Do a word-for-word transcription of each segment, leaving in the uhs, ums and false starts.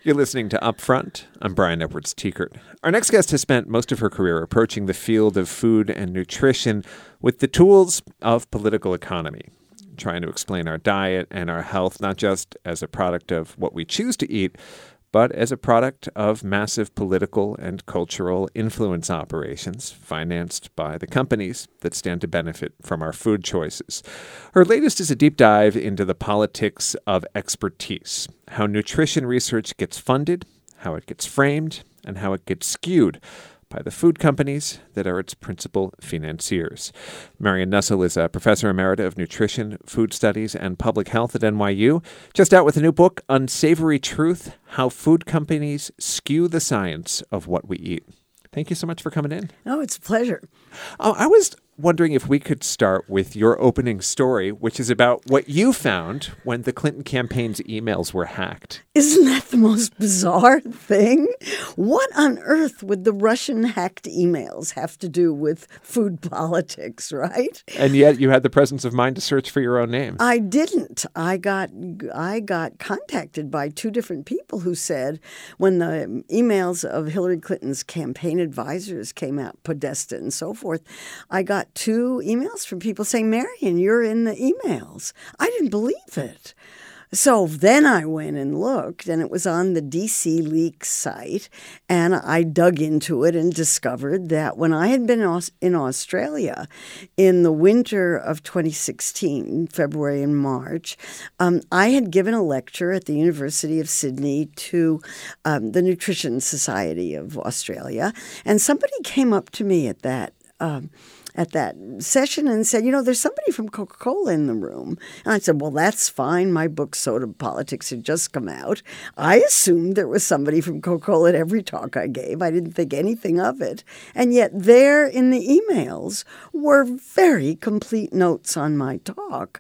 You're listening to Upfront. I'm Brian Edwards Teekert. Our next guest has spent most of her career approaching the field of food and nutrition with the tools of political economy, trying to explain our diet and our health not just as a product of what we choose to eat, but as a product of massive political and cultural influence operations financed by the companies that stand to benefit from our food choices. Her latest is a deep dive into the politics of expertise, how nutrition research gets funded, how it gets framed, and how it gets skewed by the food companies that are its principal financiers. Marion Nussel is a professor emerita of nutrition, food studies, and public health at N Y U. Just out with a new book, Unsavory Truth: How Food Companies Skew the Science of What We Eat. Thank you so much for coming in. Oh, it's a pleasure. Uh, I was wondering if we could start with your opening story, which is about what you found when the Clinton campaign's emails were hacked. Isn't that the most bizarre thing? What on earth would the Russian hacked emails have to do with food politics, right? And yet you had the presence of mind to search for your own name. I didn't. I got I got contacted by two different people who said when the emails of Hillary Clinton's campaign advisors came out, Podesta and so forth, I got two emails from people saying, Marion, you're in the emails. I didn't believe it. So then I went and looked, and it was on the D C Leaks site, and I dug into it and discovered that when I had been in Australia in the winter of twenty sixteen, February and March, um, I had given a lecture at the University of Sydney to um, the Nutrition Society of Australia, and somebody came up to me at that um, at that session and said, you know, there's somebody from Coca-Cola in the room. And I said, well, that's fine. My book, Soda Politics, had just come out. I assumed there was somebody from Coca-Cola at every talk I gave. I didn't think anything of it. And yet there in the emails were very complete notes on my talk,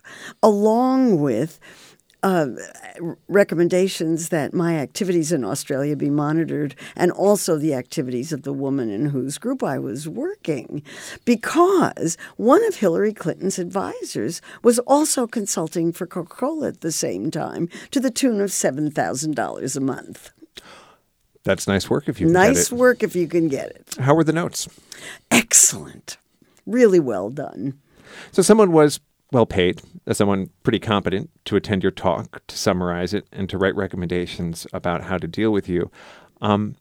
along with Uh, recommendations that my activities in Australia be monitored and also the activities of the woman in whose group I was working, because one of Hillary Clinton's advisors was also consulting for Coca-Cola at the same time to the tune of seven thousand dollars a month. That's nice work if you can nice get it. Nice work if you can get it. How were the notes? Excellent. Really well done. So someone was well paid, as someone pretty competent, to attend your talk, to summarize it, and to write recommendations about how to deal with you. Um,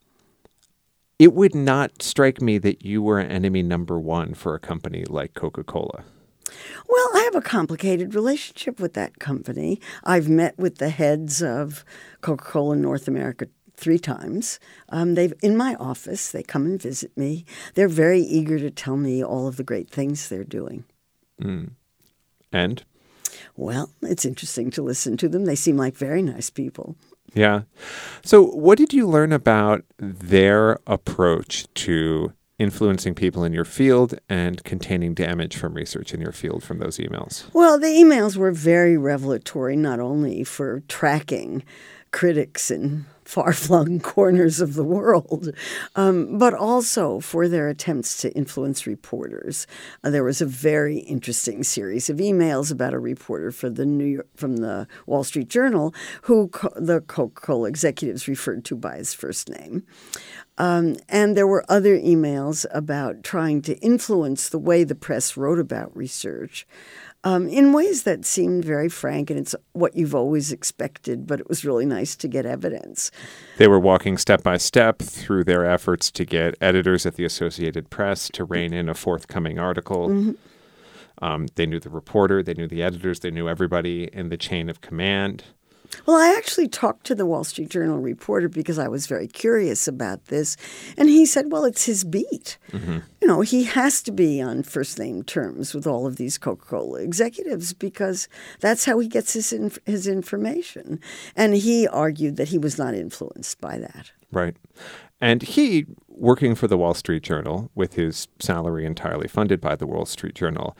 it would not strike me that you were enemy number one for a company like Coca-Cola. Well, I have a complicated relationship with that company. I've met with the heads of Coca-Cola North America three times. Um, they've in my office. They come and visit me. They're very eager to tell me all of the great things they're doing. Mm. And? Well, it's interesting to listen to them. They seem like very nice people. Yeah. So what did you learn about their approach to influencing people in your field and containing damage from research in your field from those emails? Well, the emails were very revelatory, not only for tracking critics in far-flung corners of the world, um, but also for their attempts to influence reporters. Uh, there was a very interesting series of emails about a reporter for the New York, from the Wall Street Journal who co- the Coca-Cola executives referred to by his first name. Um, and there were other emails about trying to influence the way the press wrote about research. Um, in ways that seemed very frank, and it's what you've always expected, but it was really nice to get evidence. They were walking step by step through their efforts to get editors at the Associated Press to rein in a forthcoming article. Mm-hmm. Um, they knew the reporter, they knew the editors, they knew everybody in the chain of command. Well, I actually talked to the Wall Street Journal reporter because I was very curious about this. And he said, well, it's his beat. Mm-hmm. You know, he has to be on first-name terms with all of these Coca-Cola executives because that's how he gets his inf- his information. And he argued that he was not influenced by that. Right. And he, working for the Wall Street Journal with his salary entirely funded by the Wall Street Journal,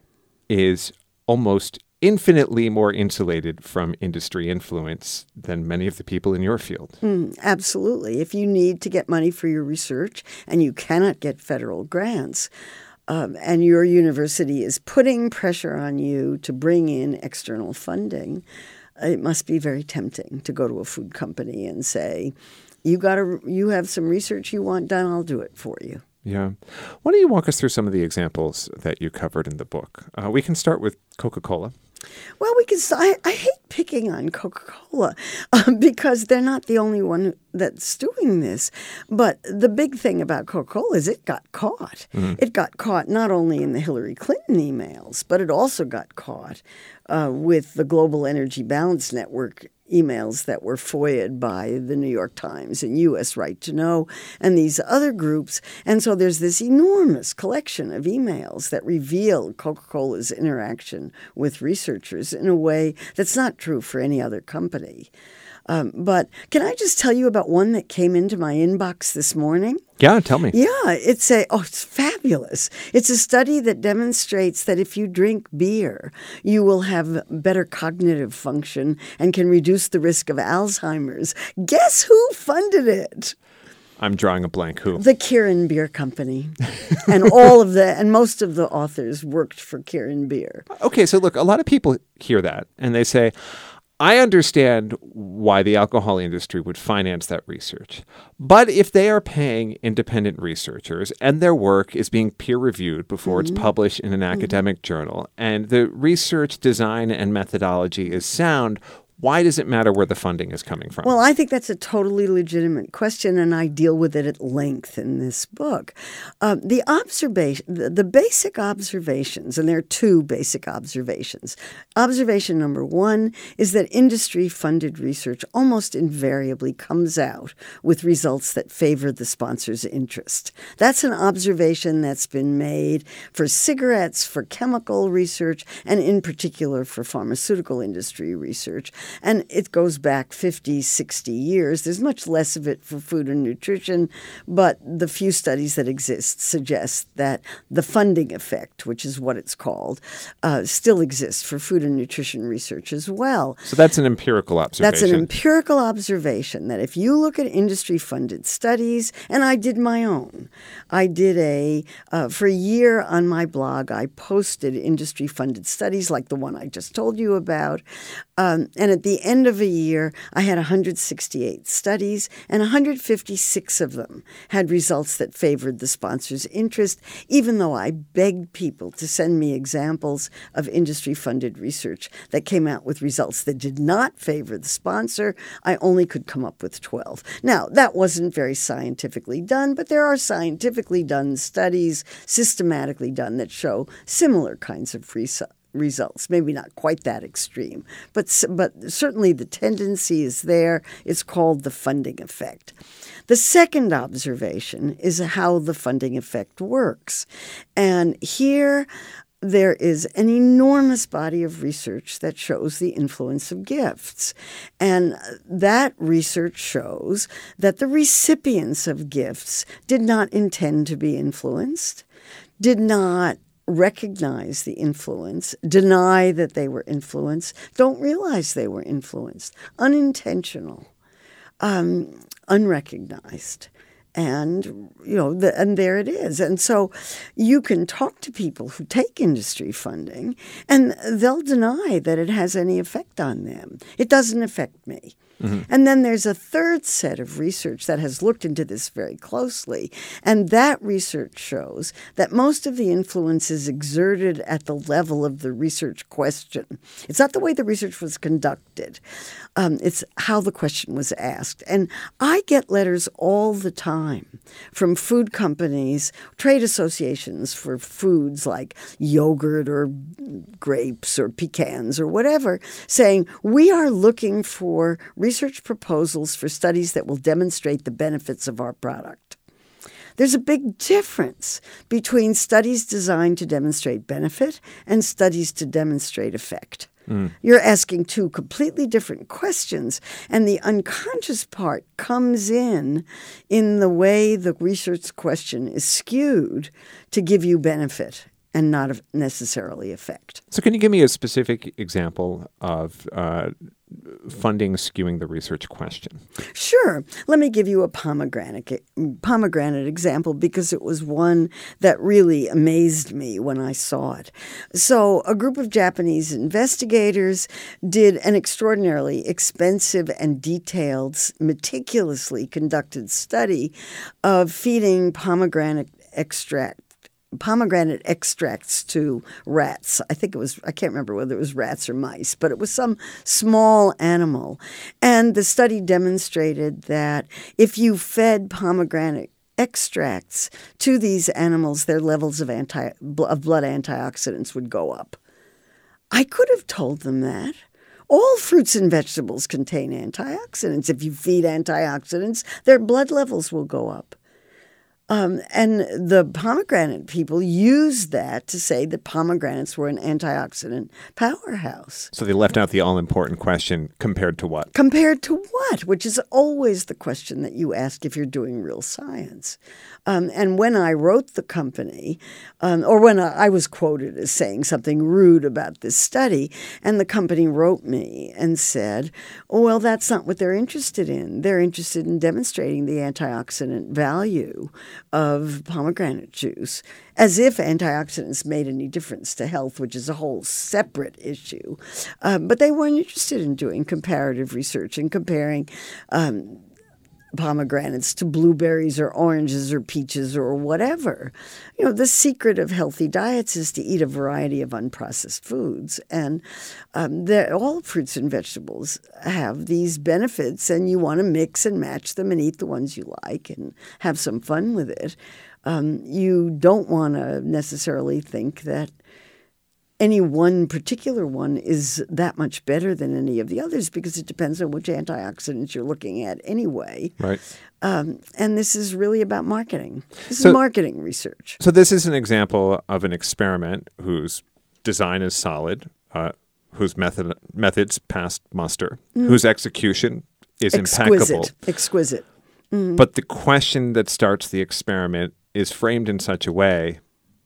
is almost infinitely more insulated from industry influence than many of the people in your field. Mm, absolutely. If you need to get money for your research and you cannot get federal grants, um, and your university is putting pressure on you to bring in external funding, it must be very tempting to go to a food company and say, you got to, you have some research you want done, I'll do it for you. Yeah. Why don't you walk us through some of the examples that you covered in the book? Uh, we can start with Coca-Cola. Well, we can. I, I hate picking on Coca-Cola um, because they're not the only one that's doing this. But the big thing about Coca-Cola is it got caught. Mm-hmm. It got caught not only in the Hillary Clinton emails, but it also got caught uh, with the Global Energy Balance Network emails that were F O I A'd by the New York Times and U S Right to Know and these other groups. And so there's this enormous collection of emails that reveal Coca-Cola's interaction with researchers in a way that's not true for any other company. Um, but can I just tell you about one that came into my inbox this morning? Yeah, tell me. Yeah, it's a oh, it's fabulous. It's a study that demonstrates that if you drink beer, you will have better cognitive function and can reduce the risk of Alzheimer's. Guess who funded it? I'm drawing a blank. Who? The Kirin Beer Company. And all of the and most of the authors worked for Kirin Beer. Okay, so look, a lot of people hear that and they say, I understand why the alcohol industry would finance that research. But if they are paying independent researchers and their work is being peer-reviewed before mm-hmm. it's published in an mm-hmm. academic journal, and the research design and methodology is sound, why does it matter where the funding is coming from? Well, I think that's a totally legitimate question, and I deal with it at length in this book. Uh, the observation, the, the basic observations, and there are two basic observations. Observation number one is that industry-funded research almost invariably comes out with results that favor the sponsor's interest. That's an observation that's been made for cigarettes, for chemical research, and in particular for pharmaceutical industry research. And it goes back fifty, sixty years. There's much less of it for food and nutrition, but the few studies that exist suggest that the funding effect, which is what it's called, uh, still exists for food and nutrition research as well. So that's an empirical observation. That's an empirical observation that if you look at industry-funded studies, and I did my own. I did a, uh, for a year on my blog, I posted industry-funded studies like the one I just told you about. Um, and at the end of a year, I had one hundred sixty-eight studies, and one hundred fifty-six of them had results that favored the sponsor's interest, even though I begged people to send me examples of industry-funded research that came out with results that did not favor the sponsor. I only could come up with twelve. Now, that wasn't very scientifically done, but there are scientifically done studies, systematically done, that show similar kinds of results. results, maybe not quite that extreme, but but certainly the tendency is there. It's called the funding effect. The second observation is how the funding effect works. And here there is an enormous body of research that shows the influence of gifts. And that research shows that the recipients of gifts did not intend to be influenced, did not recognize the influence, deny that they were influenced, don't realize they were influenced, unintentional, um, unrecognized. And, you know, the, and there it is. And so you can talk to people who take industry funding, and they'll deny that it has any effect on them. It doesn't affect me. Mm-hmm. And then there's a third set of research that has looked into this very closely, and that research shows that most of the influence is exerted at the level of the research question. It's not the way the research was conducted. Um, it's how the question was asked. And I get letters all the time from food companies, trade associations for foods like yogurt or grapes or pecans or whatever, saying, we are looking for research proposals for studies that will demonstrate the benefits of our product. There's a big difference between studies designed to demonstrate benefit and studies to demonstrate effect. Mm. You're asking two completely different questions, and the unconscious part comes in in the way the research question is skewed to give you benefit and not necessarily effect. So can you give me a specific example of uh, funding skewing the research question? Sure. Let me give you a pomegranate pomegranate example because it was one that really amazed me when I saw it. So a group of Japanese investigators did an extraordinarily expensive and detailed, meticulously conducted study of feeding pomegranate extract pomegranate extracts to rats. I think it was, I can't remember whether it was rats or mice, but it was some small animal. And the study demonstrated that if you fed pomegranate extracts to these animals, their levels of anti of blood antioxidants would go up. I could have told them that. All fruits and vegetables contain antioxidants. If you feed antioxidants, their blood levels will go up. Um, and the pomegranate people used that to say that pomegranates were an antioxidant powerhouse. So they left out the all-important question, compared to what? Compared to what? Which is always the question that you ask if you're doing real science. Um, and when I wrote the company, um, or when I, I was quoted as saying something rude about this study, and the company wrote me and said, oh, well, that's not what they're interested in. They're interested in demonstrating the antioxidant value of pomegranate juice, as if antioxidants made any difference to health, which is a whole separate issue. Um, but they weren't interested in doing comparative research and comparing um, pomegranates to blueberries or oranges or peaches or whatever. You know, the secret of healthy diets is to eat a variety of unprocessed foods. And um, all fruits and vegetables have these benefits, and you want to mix and match them and eat the ones you like and have some fun with it. Um, you don't want to necessarily think that any one particular one is that much better than any of the others because it depends on which antioxidants you're looking at anyway. Right. Um, and this is really about marketing. This So- is marketing research. So this is an example of an experiment whose design is solid, uh, whose method methods passed muster, whose execution is Exquisite. impeccable. Exquisite. But the question that starts the experiment is framed in such a way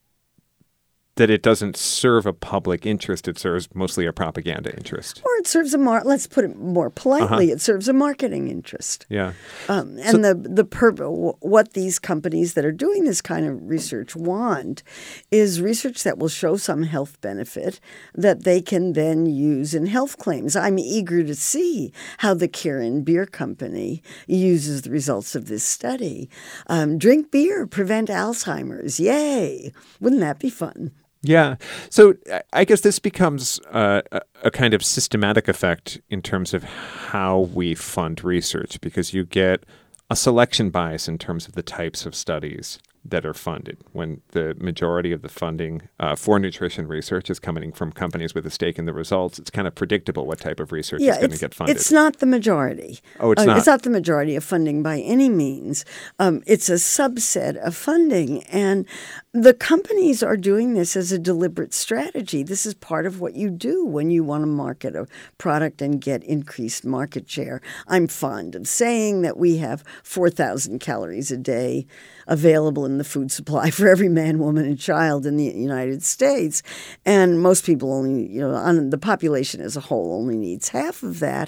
that it doesn't serve a public interest. It serves mostly a propaganda interest. Or it serves a mar- let's put it more politely, Uh-huh. it serves a marketing interest. Yeah. Um, and the the pur- what these companies that are doing this kind of research want is research that will show some health benefit that they can then use in health claims. I'm eager to see how the Kirin Beer Company uses the results of this study. Um, drink beer, prevent Alzheimer's. Yay! Wouldn't that be fun? Yeah. So I- I guess this becomes uh, a, a kind of systematic effect in terms of how we fund research, because you get a selection bias in terms of the types of studies that are funded. When the majority of the funding uh, for nutrition research is coming from companies with a stake in the results, it's kind of predictable what type of research is going to it's, get funded. it's not the majority. Oh, it's Uh, not? It's not the majority of funding by any means. Um, it's a subset of funding. And the companies are doing this as a deliberate strategy. This is part of what you do when you want to market a product and get increased market share. I'm fond of saying that we have four thousand calories a day available in the food supply for every man, woman, and child in the United States. And most people only, you know, on the population as a whole only needs half of that.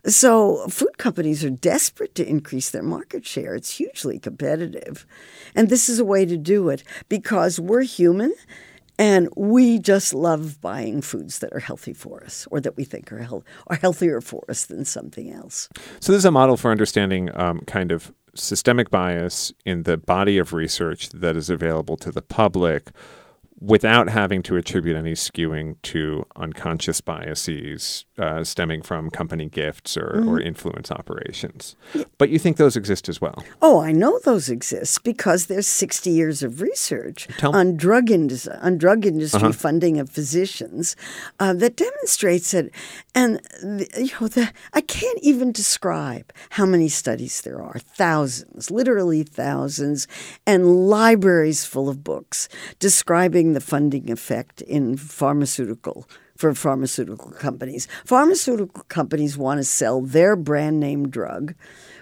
So food companies are desperate to increase their market share. It's hugely competitive. And this is a way to do it because we're human and we just love buying foods that are healthy for us or that we think are, health- are healthier for us than something else. So this is a model for understanding um, kind of systemic bias in the body of research that is available to the public without having to attribute any skewing to unconscious biases uh, stemming from company gifts or, Mm-hmm. or influence operations. But you think those exist as well? Oh, I know those exist because there's sixty years of research Tell- on drug industry, on drug industry Uh-huh. funding of physicians uh, that demonstrates it. And the, you know, the, I can't even describe how many studies there are, thousands, literally thousands, and libraries full of books describing the funding effect in pharmaceutical for pharmaceutical companies. Pharmaceutical companies want to sell their brand name drug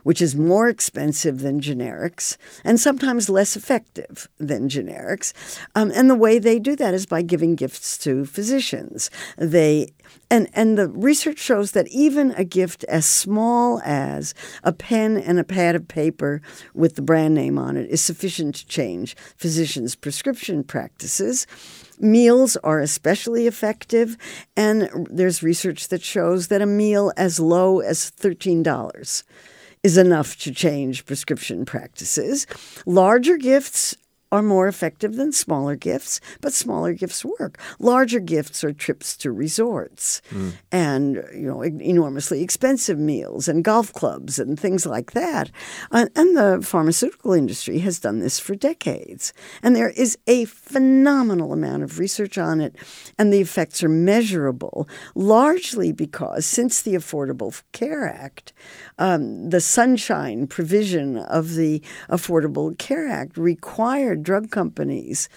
which is more expensive than generics and sometimes less effective than generics. Um, and the way they do that is by giving gifts to physicians. They and and the research shows that even a gift as small as a pen and a pad of paper with the brand name on it is sufficient to change physicians' prescription practices. Meals are especially effective, and there's research that shows that a meal as low as thirteen dollars is enough to change prescription practices. Larger gifts are more effective than smaller gifts, but smaller gifts work. Larger gifts are trips to resorts mm. and, you know, enormously expensive meals and golf clubs and things like that. Uh, and the pharmaceutical industry has done this for decades. And there is a phenomenal amount of research on it, and the effects are measurable, largely because since the Affordable Care Act, um, the sunshine provision of the Affordable Care Act required drug companies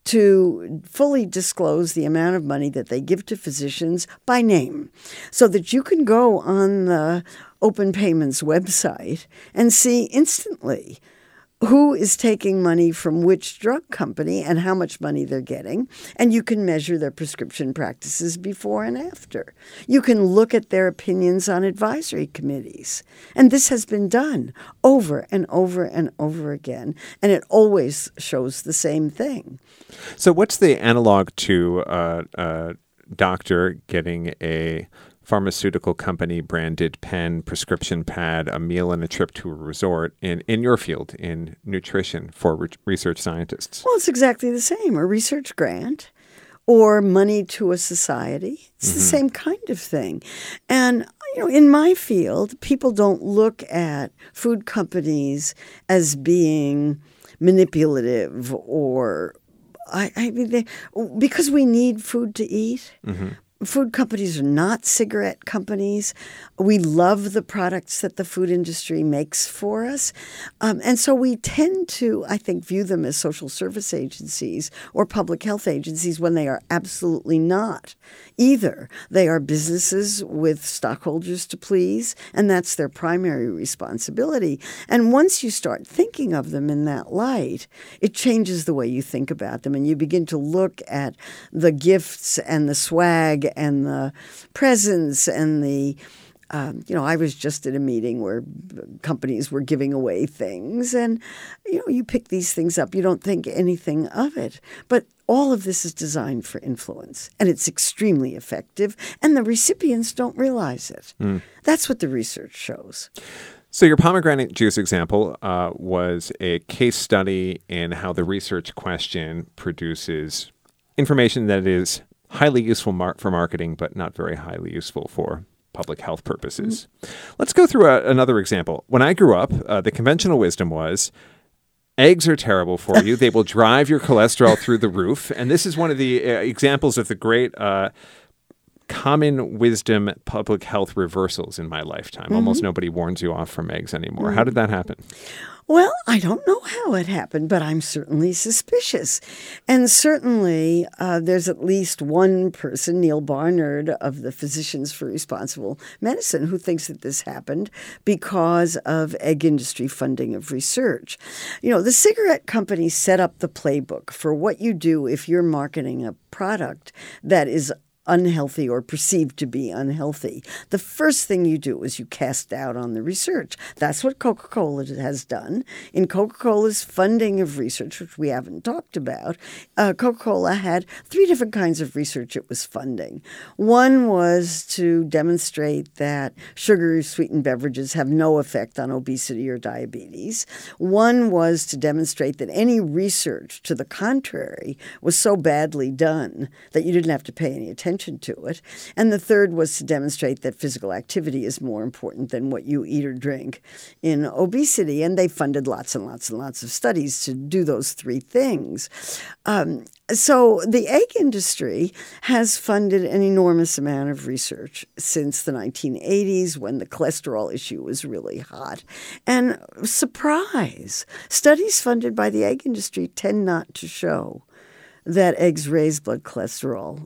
to fully disclose the amount of money that they give to physicians by name, so that you can go on the Open Payments website and see instantly who is taking money from which drug company and how much money they're getting, and you can measure their prescription practices before and after. You can look at their opinions on advisory committees. And this has been done over and over and over again, and it always shows the same thing. So what's the analog to uh, a doctor getting a pharmaceutical company branded pen, prescription pad, a meal, and a trip to a resort in, in your field, in nutrition for re- research scientists? Well, it's exactly the same. A research grant or money to a society. It's mm-hmm. the same kind of thing. And, you know, in my field, people don't look at food companies as being manipulative or, I, I mean, they, because we need food to eat. Mm-hmm. Food companies are not cigarette companies. We love the products that the food industry makes for us. Um, and so we tend to, I think, view them as social service agencies or public health agencies when they are absolutely not either. They are businesses with stockholders to please, and that's their primary responsibility. And once you start thinking of them in that light, it changes the way you think about them, and you begin to look at the gifts and the swag and the presents and the, um, you know, I was just at a meeting where companies were giving away things, and, you know, you pick these things up. You don't think anything of it. But all of this is designed for influence, and it's extremely effective, and the recipients don't realize it. Mm. That's what the research shows. So your pomegranate juice example uh, was a case study in how the research question produces information that is highly useful mar- for marketing, but not very highly useful for public health purposes. Mm-hmm. Let's go through a, another example. When I grew up, uh, the conventional wisdom was eggs are terrible for you. They will drive your cholesterol through the roof. And this is one of the uh, examples of the great uh, common wisdom public health reversals in my lifetime. Mm-hmm. Almost nobody warns you off from eggs anymore. Mm-hmm. How did that happen? Well, I don't know how it happened, but I'm certainly suspicious. And certainly uh, there's at least one person, Neil Barnard of the Physicians for Responsible Medicine, who thinks that this happened because of egg industry funding of research. You know, the cigarette companies set up the playbook for what you do if you're marketing a product that is unhealthy or perceived to be unhealthy. The first thing you do is you cast doubt on the research. That's what Coca-Cola has done. In Coca-Cola's funding of research, which we haven't talked about, uh, Coca-Cola had three different kinds of research it was funding. One was to demonstrate that sugar-sweetened beverages have no effect on obesity or diabetes. One was to demonstrate that any research to the contrary was so badly done that you didn't have to pay any attention to it. And the third was to demonstrate that physical activity is more important than what you eat or drink in obesity. And they funded lots and lots and lots of studies to do those three things. Um, so the egg industry has funded an enormous amount of research since the nineteen eighties, when the cholesterol issue was really hot. And surprise, studies funded by the egg industry tend not to show that eggs raise blood cholesterol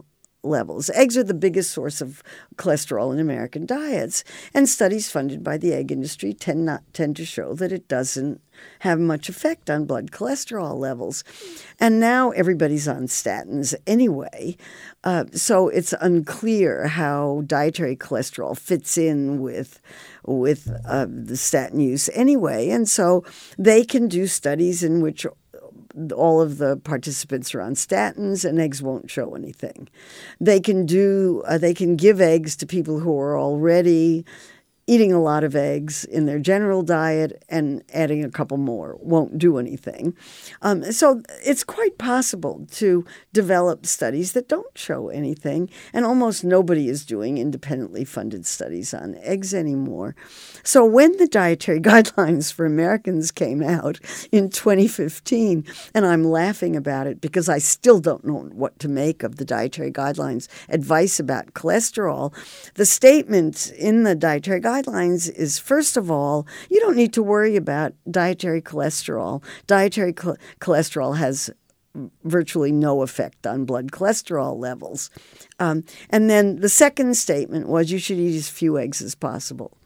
levels. Eggs are the biggest source of cholesterol in American diets, and studies funded by the egg industry tend not tend to show that it doesn't have much effect on blood cholesterol levels. And now everybody's on statins anyway, uh, so it's unclear how dietary cholesterol fits in with with uh, the statin use anyway. And so they can do studies in which all of the participants are on statins and eggs won't show anything. They can do uh, they can give eggs to people who are already eating a lot of eggs in their general diet, and adding a couple more won't do anything. Um, so it's quite possible to develop studies that don't show anything, and almost nobody is doing independently funded studies on eggs anymore. So when the dietary guidelines for Americans came out in twenty fifteen, and I'm laughing about it because I still don't know what to make of the dietary guidelines advice about cholesterol, the statement in the dietary guidelines guidelines is, first of all, you don't need to worry about dietary cholesterol. Dietary cho- cholesterol has virtually no effect on blood cholesterol levels. Um, and then the second statement was you should eat as few eggs as possible.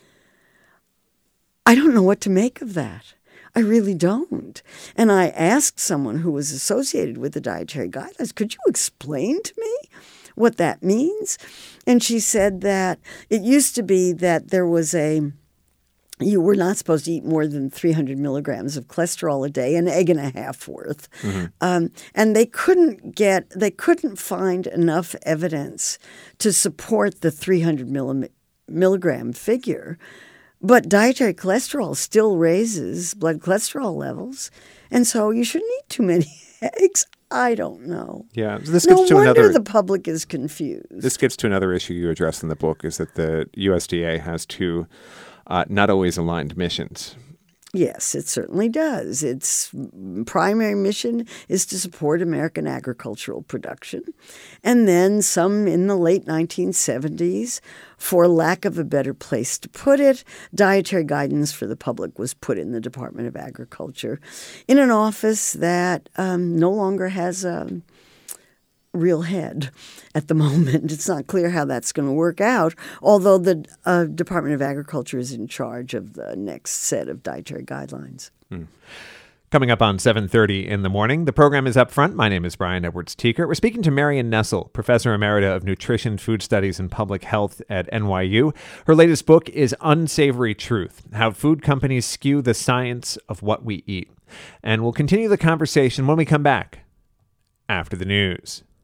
I don't know what to make of that. I really don't. And I asked someone who was associated with the dietary guidelines, could you explain to me what that means? And she said that it used to be that there was a, you were not supposed to eat more than three hundred milligrams of cholesterol a day, an egg and a half worth. Mm-hmm. Um, and they couldn't get, they couldn't find enough evidence to support the three hundred milligram figure. But dietary cholesterol still raises blood cholesterol levels. And so you shouldn't eat too many eggs. I don't know. Yeah, this no gets to wonder another. The public is confused. This gets to another issue you address in the book: is that the U S D A has two uh, not always aligned missions. Yes, it certainly does. Its primary mission is to support American agricultural production. And then some in the late nineteen seventies, for lack of a better place to put it, dietary guidance for the public was put in the Department of Agriculture in an office that um, no longer has a real head at the moment. It's not clear how that's going to work out, although the uh, Department of Agriculture is in charge of the next set of dietary guidelines. Mm. Coming up on seven thirty in the morning, the program is Up Front. My name is Brian Edwards-Tiekert. We're speaking to Marion Nestle, Professor Emerita of Nutrition, Food Studies, and Public Health at N Y U. Her latest book is Unsavory Truth: How Food Companies Skew the Science of What We Eat. And we'll continue the conversation when we come back after the news.